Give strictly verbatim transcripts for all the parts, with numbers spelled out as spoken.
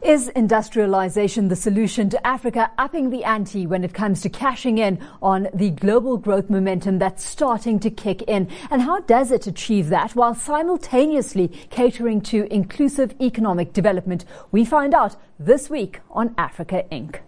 Is industrialization the solution to Africa upping the ante when it comes to cashing in on the global growth momentum that's starting to kick in? And how does it achieve that while simultaneously catering to inclusive economic development? We find out this week on Africa Incorporated.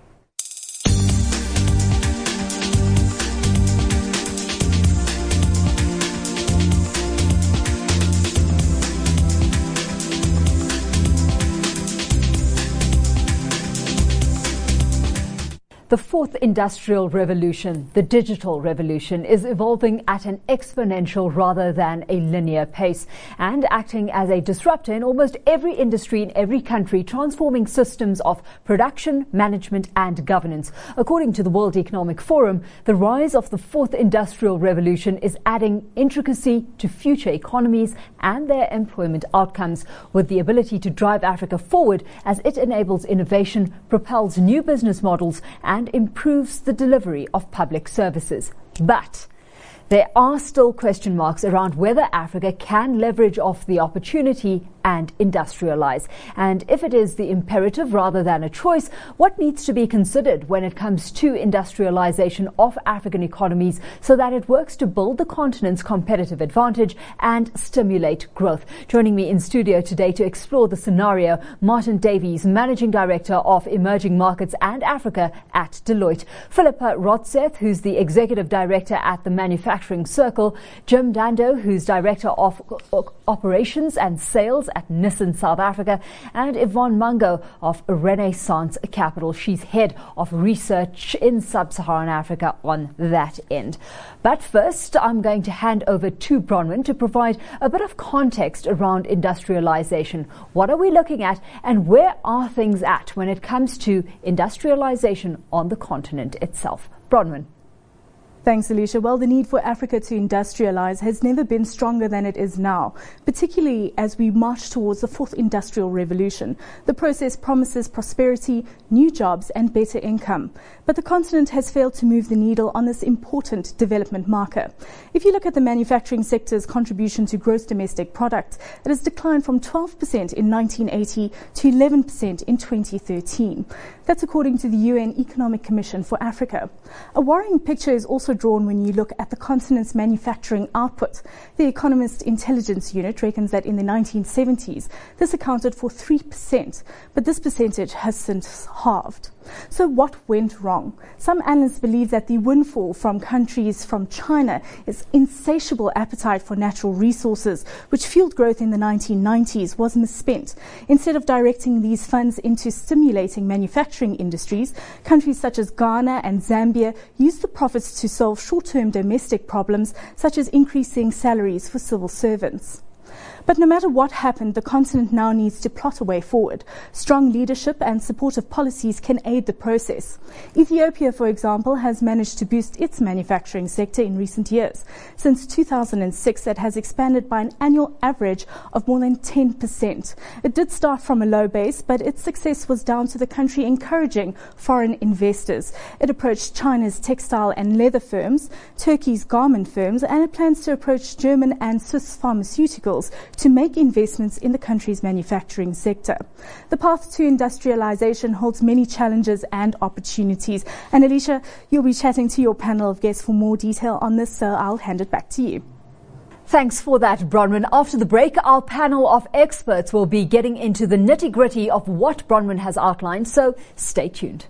The fourth industrial revolution, the digital revolution, is evolving at an exponential rather than a linear pace and acting as a disruptor in almost every industry in every country, transforming systems of production, management and governance. According to the World Economic Forum, the rise of the fourth industrial revolution is adding intricacy to future economies and their employment outcomes, with the ability to drive Africa forward as it enables innovation, propels new business models and and improves the delivery of public services. But there are still question marks around whether Africa can leverage off the opportunity and industrialize. And if it is the imperative rather than a choice, what needs to be considered when it comes to industrialization of African economies so that it works to build the continent's competitive advantage and stimulate growth? Joining me in studio today to explore the scenario, Martin Davies, Managing Director of Emerging Markets and Africa at Deloitte, Philippa Rotseth, who's the Executive Director at the Manufacturing Circle, Jim Dando, who's Director of Operations and Sales at Nissan South Africa, and Yvonne Mungo of Renaissance Capital. She's Head of Research in Sub-Saharan Africa on that end. But first, I'm going to hand over to Bronwyn to provide a bit of context around industrialization. What are we looking at and where are things at when it comes to industrialization on the continent itself? Bronwyn. Thanks, Alicia. Well, the need for Africa to industrialize has never been stronger than it is now, particularly as we march towards the fourth industrial revolution. The process promises prosperity, new jobs and better income. But the continent has failed to move the needle on this important development marker. If you look at the manufacturing sector's contribution to gross domestic product, it has declined from twelve percent in nineteen eighty to eleven percent in twenty thirteen. That's according to the U N Economic Commission for Africa. A worrying picture is also drawn when you look at the continent's manufacturing output. The Economist Intelligence Unit reckons that in the nineteen seventies, this accounted for three percent, but this percentage has since halved. So what went wrong? Some analysts believe that the windfall from countries from China is insatiable appetite for natural resources, which fueled growth in the nineteen nineties, was misspent. Instead of directing these funds into stimulating manufacturing industries, countries such as Ghana and Zambia used the profits to solve short-term domestic problems, such as increasing salaries for civil servants. But no matter what happened, the continent now needs to plot a way forward. Strong leadership and supportive policies can aid the process. Ethiopia, for example, has managed to boost its manufacturing sector in recent years. Since two thousand six, it has expanded by an annual average of more than ten percent. It did start from a low base, but its success was down to the country encouraging foreign investors. It approached China's textile and leather firms, Turkey's garment firms, and it plans to approach German and Swiss pharmaceuticals to make investments in the country's manufacturing sector. The path to industrialization holds many challenges and opportunities. And Alicia, you'll be chatting to your panel of guests for more detail on this, so I'll hand it back to you. Thanks for that, Bronwyn. After the break, our panel of experts will be getting into the nitty-gritty of what Bronwyn has outlined, so stay tuned.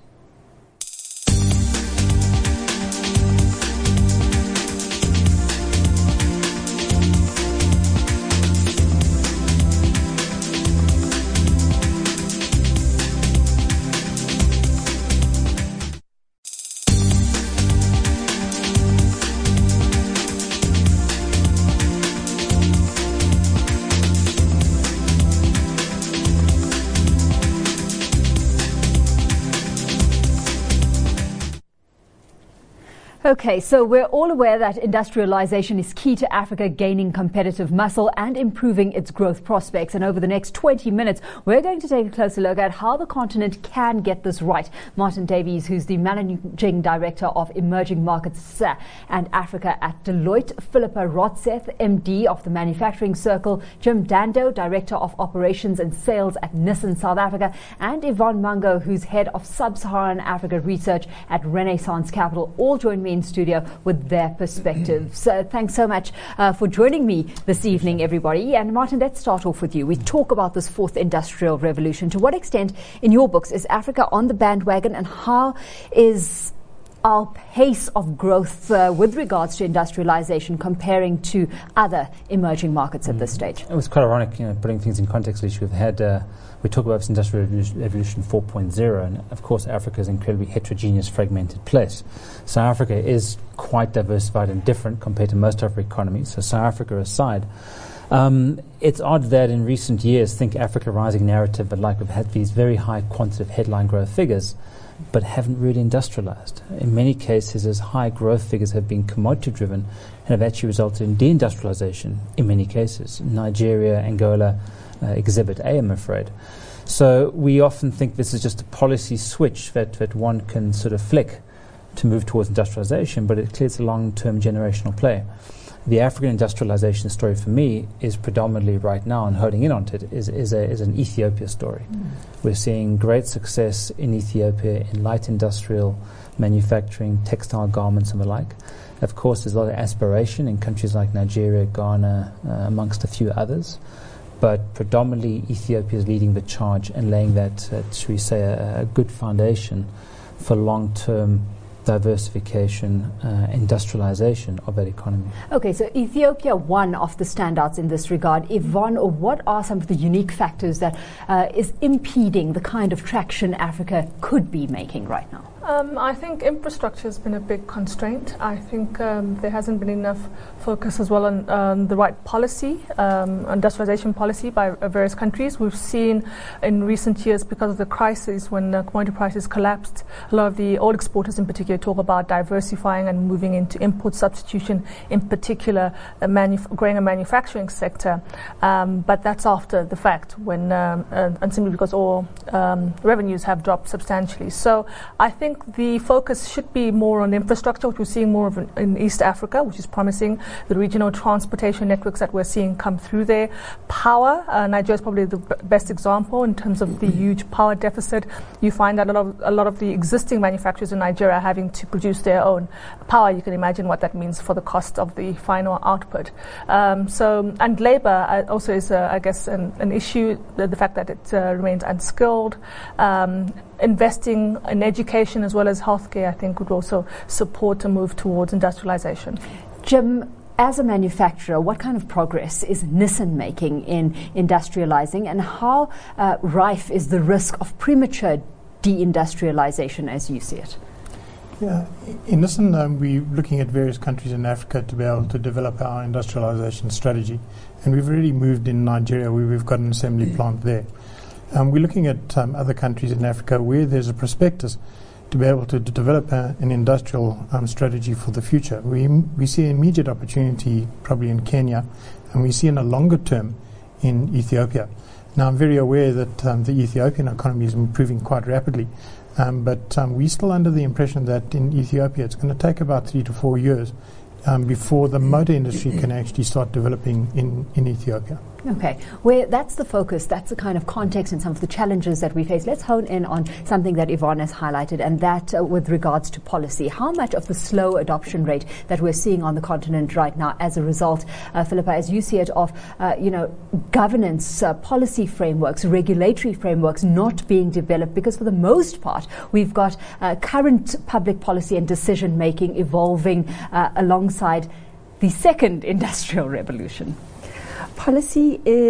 Okay, so we're all aware that industrialization is key to Africa gaining competitive muscle and improving its growth prospects. And over the next twenty minutes, we're going to take a closer look at how the continent can get this right. Martin Davies, who's the Managing Director of Emerging Markets and Africa at Deloitte, Philippa Rotseth, M D of the Manufacturing Circle, Jim Dando, Director of Operations and Sales at Nissan South Africa, and Yvonne Mango, who's Head of Sub-Saharan Africa Research at Renaissance Capital, all join me in studio with their perspectives. So thanks so much uh, for joining me this evening, everybody. And Martin, let's start off with you. We talk about this fourth industrial revolution. To what extent, in your books, is Africa on the bandwagon, and how is our pace of growth uh, with regards to industrialization comparing to other emerging markets at mm. this stage? It was quite ironic, you know, putting things in context, Alicia. We've had, uh, we talk about this Industrial Revolution four point oh, and of course Africa is an incredibly heterogeneous, fragmented place. South Africa is quite diversified and different compared to most other economies. So South Africa aside, Um, it's odd that in recent years, think Africa rising narrative, but like we've had these very high quantitative headline growth figures, but haven't really industrialized. In many cases, as high growth figures have been commodity driven and have actually resulted in deindustrialization in many cases. Nigeria, Angola, uh, exhibit A, I'm afraid. So we often think this is just a policy switch that, that one can sort of flick to move towards industrialization, but it clearly it's a long-term generational play. The African industrialization story for me is predominantly right now, and holding in on it, is, is, a, is an Ethiopia story. Mm. We're seeing great success in Ethiopia in light industrial manufacturing, textile garments and the like. Of course, there's a lot of aspiration in countries like Nigeria, Ghana, uh, amongst a few others. But predominantly Ethiopia is leading the charge and laying that, uh, should we say, a, a good foundation for long-term diversification, uh, industrialization of that economy. Okay, so Ethiopia, one of the standouts in this regard. Yvonne, what are some of the unique factors that uh, is impeding the kind of traction Africa could be making right now? Um, I think infrastructure has been a big constraint. I think um, there hasn't been enough focus as well on um, the right policy, um, industrialization policy by uh, various countries. We've seen in recent years, because of the crisis, when uh, commodity prices collapsed, a lot of the oil exporters in particular talk about diversifying and moving into import substitution, in particular uh, manuf- growing a manufacturing sector. Um, but that's after the fact, when um, uh, and simply because all um, revenues have dropped substantially. So I think the focus should be more on infrastructure, which we're seeing more of in, in East Africa, which is promising. The regional transportation networks that we're seeing come through there. Power, uh, Nigeria is probably the b- best example in terms of the huge power deficit. You find that a lot of, a lot of the existing manufacturers in Nigeria are having to produce their own power. You can imagine what that means for the cost of the final output. Um, so, and labor uh, also is, uh, I guess, an, an issue. The, the fact that it uh, remains unskilled. Um, investing in education as well as healthcare, I think, would also support a move towards industrialization. Jim, as a manufacturer, what kind of progress is Nissan making in industrializing, and how uh, rife is the risk of premature deindustrialization as you see it? Yeah, in Nissan, um, we're looking at various countries in Africa to be able to develop our industrialization strategy, and we've already moved in Nigeria where we've got an assembly plant there. Um, we're looking at um, other countries in Africa where there's a prospectus to be able to, to develop a, an industrial um, strategy for the future. We we see immediate opportunity probably in Kenya, and we see in a longer term in Ethiopia. Now, I'm very aware that um, the Ethiopian economy is improving quite rapidly, um, but um, we're still under the impression that in Ethiopia it's going to take about three to four years um, before the motor industry can actually start developing in, in Ethiopia. Okay, where that's the focus, that's the kind of context and some of the challenges that we face. Let's hone in on something that Yvonne has highlighted, and that uh, with regards to policy. How much of the slow adoption rate that we're seeing on the continent right now as a result, uh, Philippa, as you see it, of uh, you know, governance, uh, policy frameworks, regulatory frameworks not being developed, because for the most part we've got uh, current public policy and decision making evolving uh, alongside the second industrial revolution? Policy is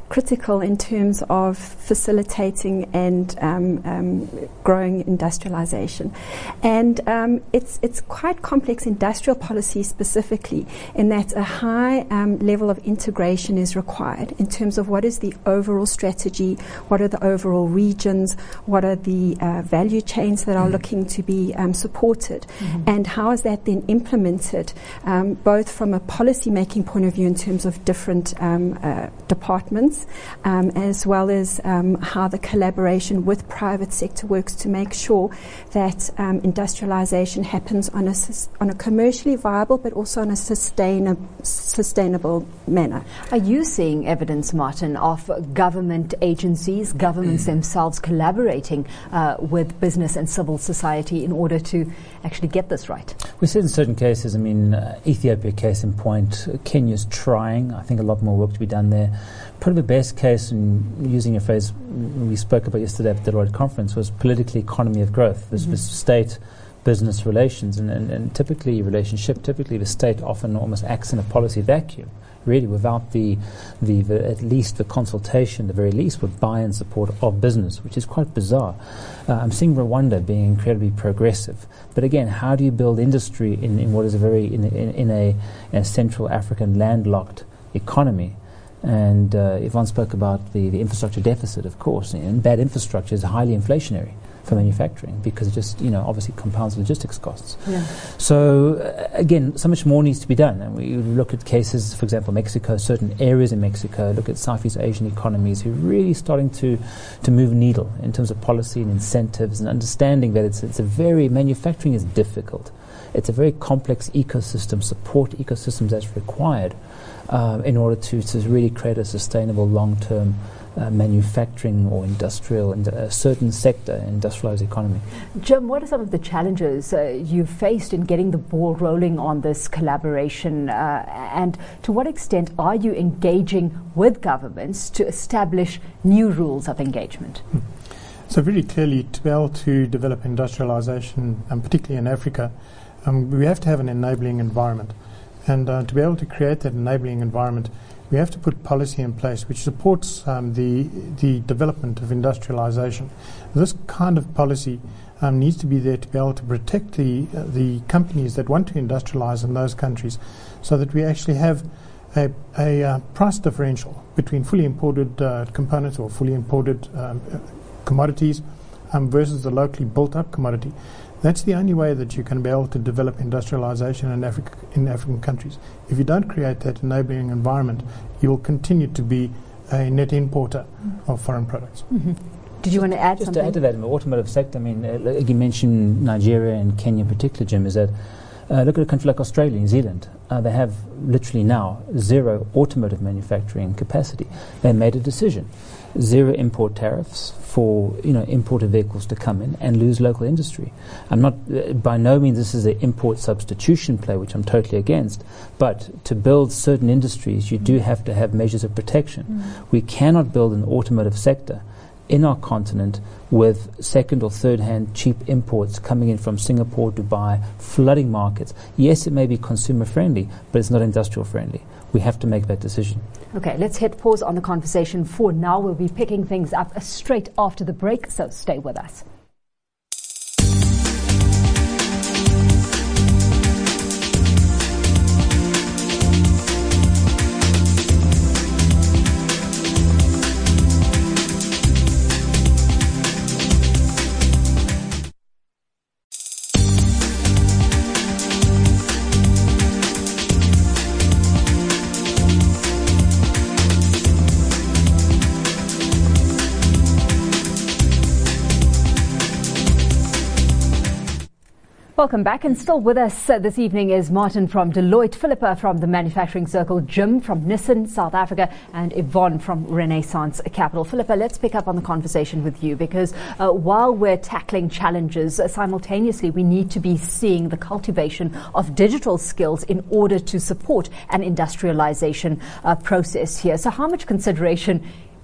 critical in terms of facilitating and um, um, growing industrialization. And um, it's it's quite complex industrial policy specifically, in that a high um, level of integration is required in terms of what is the overall strategy, what are the overall regions, what are the uh, value chains that are mm-hmm. looking to be um, supported, mm-hmm. and how is that then implemented, um, both from a policy making point of view in terms of different um, uh, departments, um, as well as um, how the collaboration with private sector works to make sure that um, industrialization happens on a sus- on a commercially viable but also on a sustainable sustainable manner. Are you seeing evidence, Martin, of government agencies, governments themselves collaborating uh, with business and civil society in order to actually get this right? We see in certain cases, I mean, uh, Ethiopia case in point, uh, Kenya's trying. I think a lot more work to be done there. Probably the best case, and using a phrase we spoke about yesterday at the Deloitte conference, was political economy of growth. This was mm-hmm. state business relations, and, and, and typically relationship, typically the state often almost acts in a policy vacuum, really, without the, the, the at least the consultation, the very least, with buy-in support of business, which is quite bizarre. Uh, I'm seeing Rwanda being incredibly progressive. But again, how do you build industry in, in what is a very, in, in, in a, a Central African landlocked economy? And uh, Yvonne spoke about the, the infrastructure deficit, of course, and bad infrastructure is highly inflationary for manufacturing, because it just, you know, obviously compounds logistics costs. Yeah. So, uh, again, so much more needs to be done. And we look at cases, for example, Mexico, certain areas in Mexico, look at Southeast Asian economies who are really starting to, to move needle in terms of policy and incentives, and understanding that it's, it's a very, manufacturing is difficult. It's a very complex ecosystem, support ecosystems that's required uh, in order to, to really create a sustainable long-term Uh, manufacturing or industrial, in a certain sector, industrialized economy. Jim, what are some of the challenges uh, you've faced in getting the ball rolling on this collaboration, uh, and to what extent are you engaging with governments to establish new rules of engagement? Hmm. So very clearly, to be able to develop industrialization, and particularly in Africa, um, we have to have an enabling environment. And uh, to be able to create that enabling environment, we have to put policy in place which supports um, the the development of industrialization. This kind of policy um, needs to be there to be able to protect the uh, the companies that want to industrialize in those countries, so that we actually have a, a uh, price differential between fully imported uh, components or fully imported um, uh, commodities um, versus the locally built up commodity. That's the only way that you can be able to develop industrialization in Africa, in African countries. If you don't create that enabling environment, you will continue to be a net importer mm-hmm. of foreign products. Mm-hmm. Did you want to add just something? Just to add to that, in the automotive sector, I mean, uh, like you mentioned Nigeria and Kenya in particular, Jim, is that uh, look at a country like Australia, New Zealand. Uh, they have literally now zero automotive manufacturing capacity. They made a decision. Zero import tariffs for, you know, imported vehicles to come in and lose local industry. I'm not, uh, by no means this is an import substitution play, which I'm totally against, but to build certain industries, you mm. do have to have measures of protection. Mm. We cannot build an automotive sector in our continent with second or third hand cheap imports coming in from Singapore, Dubai, flooding markets. Yes, it may be consumer friendly, but it's not industrial friendly. We have to make that decision. Okay, let's hit pause on the conversation for now. We'll be picking things up straight after the break, so stay with us. Welcome back, and still with us uh, this evening is Martin from Deloitte, Philippa from the Manufacturing Circle, Jim from Nissan South Africa, and Yvonne from Renaissance Capital. Philippa, let's pick up on the conversation with you, because uh, while we're tackling challenges, uh, simultaneously we need to be seeing the cultivation of digital skills in order to support an industrialization uh, process here. So how much consideration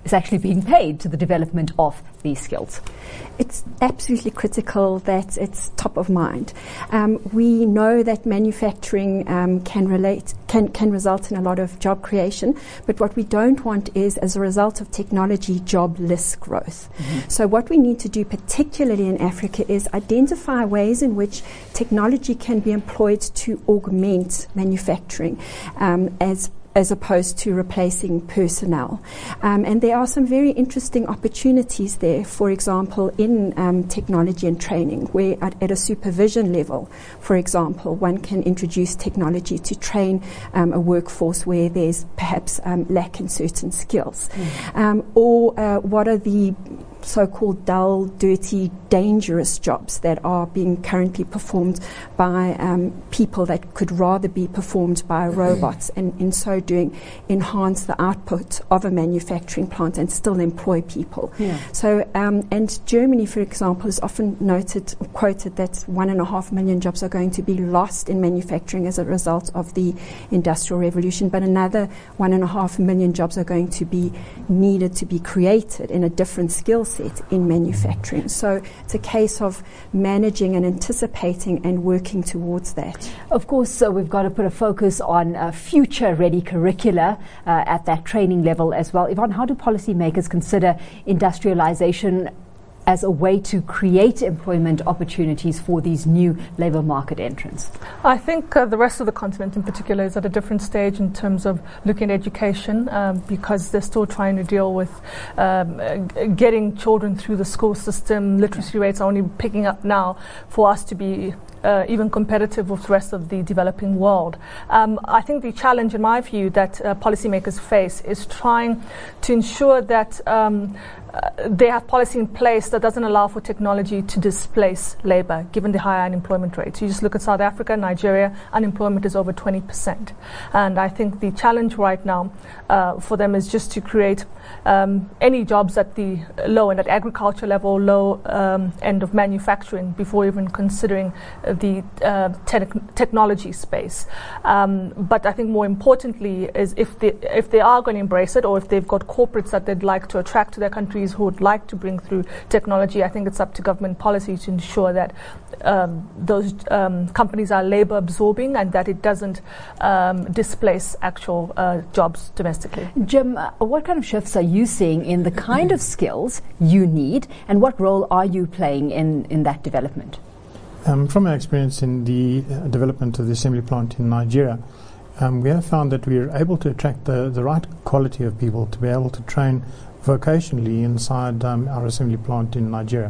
is actually being paid to the development of these skills? It's absolutely critical that it's top of mind. Um, we know that manufacturing um, can relate, can, can result in a lot of job creation, but what we don't want is, as a result of technology, jobless growth. Mm-hmm. So what we need to do, particularly in Africa, is identify ways in which technology can be employed to augment manufacturing um, as as opposed to replacing personnel. Um, and there are some very interesting opportunities there, for example, in um, technology and training, where at, at a supervision level, for example, one can introduce technology to train um, a workforce where there's perhaps um, lack in certain skills. Mm. Um, or uh, what are the so-called dull, dirty, dangerous jobs that are being currently performed by um, people that could rather be performed by robots, and in so doing enhance the output of a manufacturing plant and still employ people. Yeah. So, um, and Germany, for example, is often noted, quoted that one and a half million jobs are going to be lost in manufacturing as a result of the Industrial Revolution, but another one and a half million jobs are going to be needed to be created in a different skill set in manufacturing. So it's a case of managing and anticipating and working towards that. Of course, so we've got to put a focus on uh, future-ready curricula uh, at that training level as well. Yvonne, how do policymakers consider industrialization as a way to create employment opportunities for these new labour market entrants? I think uh, the rest of the continent in particular is at a different stage in terms of looking at education, um, because they're still trying to deal with um, uh, getting children through the school system. Literacy rates are only picking up now for us to be Uh, even competitive with the rest of the developing world. Um, I think the challenge, in my view, that uh, policymakers face is trying to ensure that um, uh, they have policy in place that doesn't allow for technology to displace labour, given the higher unemployment rates. You just look at South Africa, Nigeria, unemployment is over twenty percent. And I think the challenge right now uh, for them is just to create um, any jobs at the low end, at agriculture level, low um, end of manufacturing, before even considering uh, the uh, te- technology space. Um, but I think more importantly is if they, if they are going to embrace it, or if they've got corporates that they'd like to attract to their countries who would like to bring through technology, I think it's up to government policy to ensure that um, those um, companies are labour absorbing and that it doesn't um, displace actual uh, jobs domestically. Jim, uh, what kind of shifts are you seeing in the kind of skills you need, and what role are you playing in, in that development? Um, from our experience in the uh, development of the assembly plant in Nigeria, um, we have found that we are able to attract the, the right quality of people to be able to train vocationally inside um, our assembly plant in Nigeria.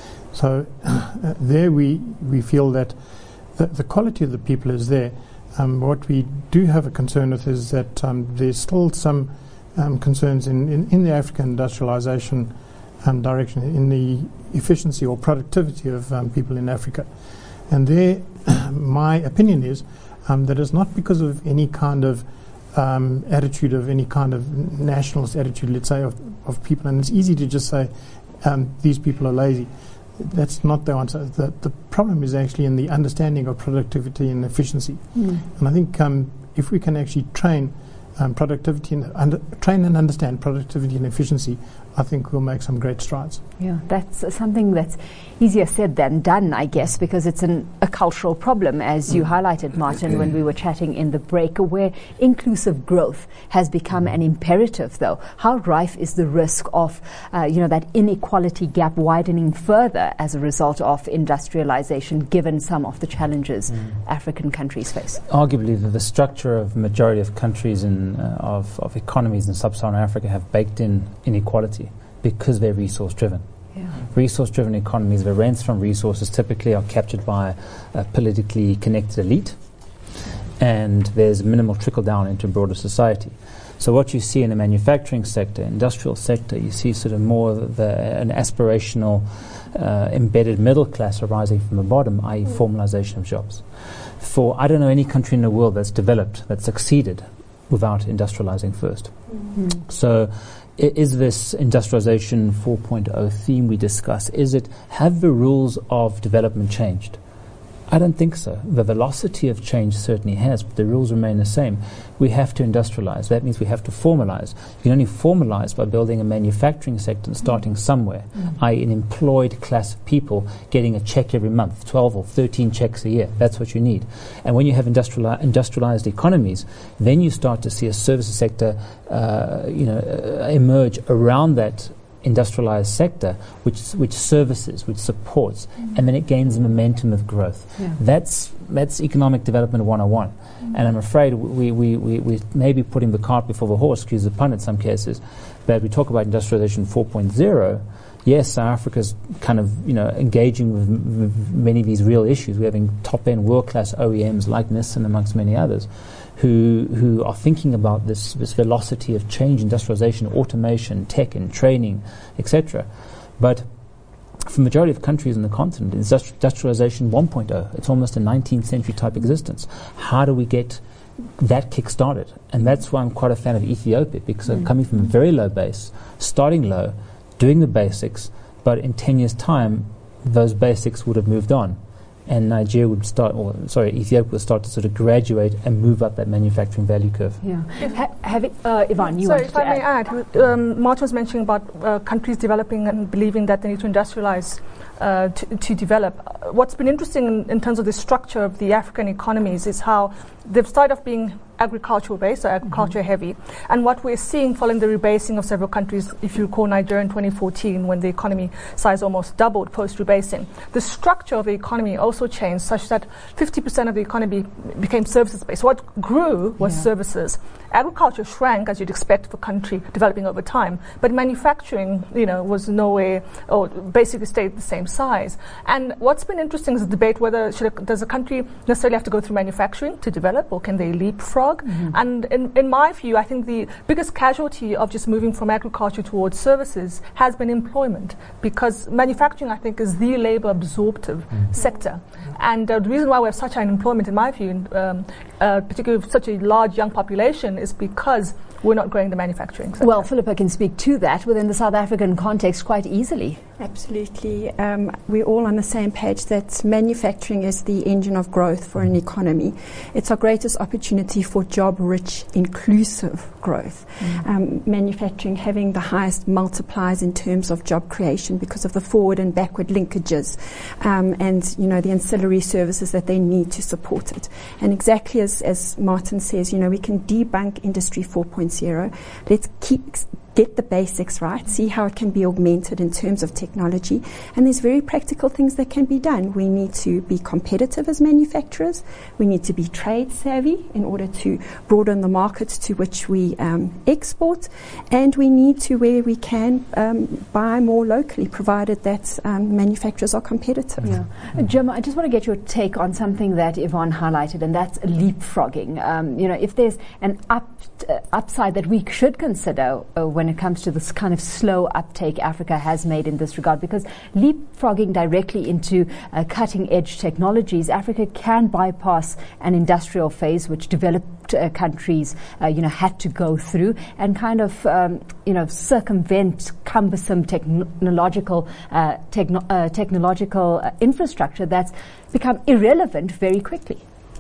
So uh, there we, we feel that the, the quality of the people is there. Um, what we do have a concern with is that um, there's still some um, concerns in, in, in the African industrialization Um, direction, in the efficiency or productivity of um, people in Africa. And there, my opinion is um, that it's not because of any kind of um, attitude, of any kind of nationalist attitude, let's say, of, of people. And it's easy to just say um, these people are lazy. That's not the answer. The, the problem is actually in the understanding of productivity and efficiency. Mm. And I think um, if we can actually train um, productivity and under, train and understand productivity and efficiency, I think we'll make some great strides. Yeah, that's uh, something that's easier said than done, I guess, because it's an, a cultural problem, as you mm. highlighted, Martin, when we were chatting in the break, where inclusive growth has become an imperative, though. How rife is the risk of, uh, you know, that inequality gap widening further as a result of industrialization, given some of the challenges mm. African countries face? Arguably, the, the structure of majority of countries and uh, of, of economies in sub-Saharan Africa have baked in inequality, because they're resource-driven. Yeah. Resource-driven economies, the rents from resources typically are captured by a politically connected elite, and there's minimal trickle-down into broader society. So what you see in the manufacturing sector, industrial sector, you see sort of more the, an aspirational uh, embedded middle class arising from the bottom, that is formalization of jobs. For, I don't know any country in the world that's developed, that's succeeded without industrializing first. Mm-hmm. So is this industrialization four point oh theme we discuss, is it, have the rules of development changed? I don't think so. The velocity of change certainly has, but the rules remain the same. We have to industrialize. That means we have to formalize. You can only formalize by building a manufacturing sector and starting somewhere, mm. that is an employed class of people getting a check every month, twelve or thirteen checks a year. That's what you need. And when you have industriali- industrialized economies, then you start to see a services sector uh, you know, uh, emerge around that industrialized sector, which which services, which supports, mm. and then it gains momentum of growth. Yeah. That's that's economic development one oh one. Mm. And I'm afraid we, we, we, we may be putting the cart before the horse, excuse the pun in some cases, but we talk about industrialization four point oh. Yes, South Africa's kind of, you know, engaging with, m- with many of these real issues. We're having top-end world-class O E Ms like Nissan amongst many others who who are thinking about this, this velocity of change, industrialization, automation, tech and training, et cetera. But for the majority of countries in the continent, it's industri- industrialization one point oh. It's almost a nineteenth century type existence. How do we get that kick-started? And that's why I'm quite a fan of Ethiopia, because mm. I'm coming from a very low base, starting low, doing the basics, but in ten years' time, those basics would have moved on. And Nigeria would start, or sorry, Ethiopia would start to sort of graduate and move up that manufacturing value curve. Yeah. Ha- have it, uh, Yvonne, you so wanted if to I may add, add um, Martin was mentioning about uh, countries developing and believing that they need to industrialize uh, to, to develop. Uh, what's been interesting in, in terms of the structure of the African economies is how they've started off being agricultural based, or agriculture mm-hmm. heavy. And what we're seeing following the rebasing of several countries, if you recall Nigeria in twenty fourteen, when the economy size almost doubled post rebasing, the structure of the economy also changed such that fifty percent of the economy became services based. So what grew was yeah. services. Agriculture shrank, as you'd expect for a country developing over time, but manufacturing, you know, was nowhere, or basically stayed the same size. And what's been interesting is the debate whether should a, does a country necessarily have to go through manufacturing to develop, or can they leapfrog? Mm-hmm. And in, in my view, I think the biggest casualty of just moving from agriculture towards services has been employment, because manufacturing, I think, is the labor absorptive mm-hmm. sector. And uh, the reason why we have such high unemployment, in my view, um, uh, particularly with such a large young population, is because we're not growing the manufacturing sector. Well, Philippa can speak to that within the South African context quite easily. Absolutely. Um, we're all on the same page that manufacturing is the engine of growth for an economy. It's our greatest opportunity for job-rich, inclusive growth. Mm. Um, manufacturing having the highest multipliers in terms of job creation because of the forward and backward linkages um, and, you know, the ancillary services that they need to support it. And exactly as, as Martin says, you know, we can debunk Industry four point oh. Let's keep get the basics right, see how it can be augmented in terms of technology. And there's very practical things that can be done. We need to be competitive as manufacturers. We need to be trade savvy in order to broaden the markets to which we um, export. And we need to, where we can, um, buy more locally, provided that um, manufacturers are competitive. Yeah. Uh, Jim, I just want to get your take on something that Yvonne highlighted, and that's leapfrogging. Um, you know, if there's an up, uh, upside that we should consider uh, when it comes to this kind of slow uptake Africa has made in this regard, because leapfrogging directly into uh, cutting-edge technologies, Africa can bypass an industrial phase which developed uh, countries, uh, you know, had to go through, and kind of, um, you know, circumvent cumbersome technological uh, techno- uh, technological uh, infrastructure that's become irrelevant very quickly.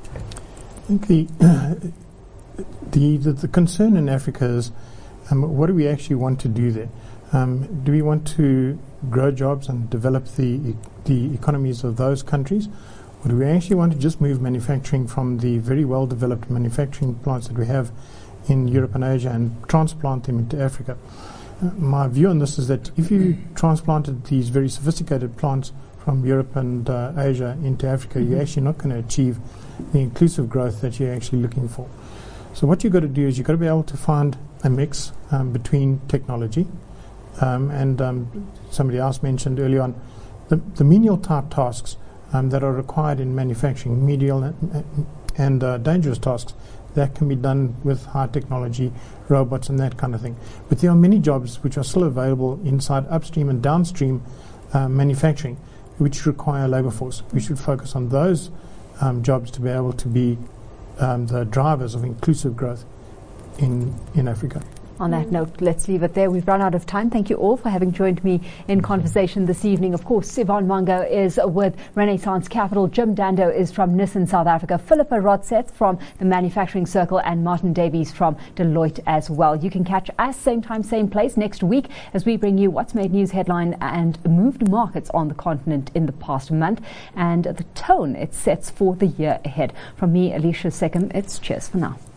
I think the, uh, the, the the concern in Africa is, Um, what do we actually want to do there? Um, do we want to grow jobs and develop the e- the economies of those countries? Or do we actually want to just move manufacturing from the very well-developed manufacturing plants that we have in Europe and Asia and transplant them into Africa? Uh, my view on this is that if you transplanted these very sophisticated plants from Europe and uh, Asia into Africa, mm-hmm. you're actually not going to achieve the inclusive growth that you're actually looking for. So what you've got to do is you've got to be able to find a mix um, between technology um, and um, somebody else mentioned early on the, the menial type tasks um, that are required in manufacturing, medial and, and uh, dangerous tasks that can be done with high technology, robots and that kind of thing. But there are many jobs which are still available inside upstream and downstream uh, manufacturing which require labour force. We should focus on those um, jobs to be able to be Um, the drivers of inclusive growth in in Africa. On that note, let's leave it there. We've run out of time. Thank you all for having joined me in conversation this evening. Of course, Yvonne Mango is with Renaissance Capital. Jim Dando is from Nissan South Africa. Philippa Rodseth from the Manufacturing Circle, and Martin Davies from Deloitte as well. You can catch us same time, same place next week as we bring you what's made news headline and moved markets on the continent in the past month and the tone it sets for the year ahead. From me, Alicia Seckham, it's cheers for now.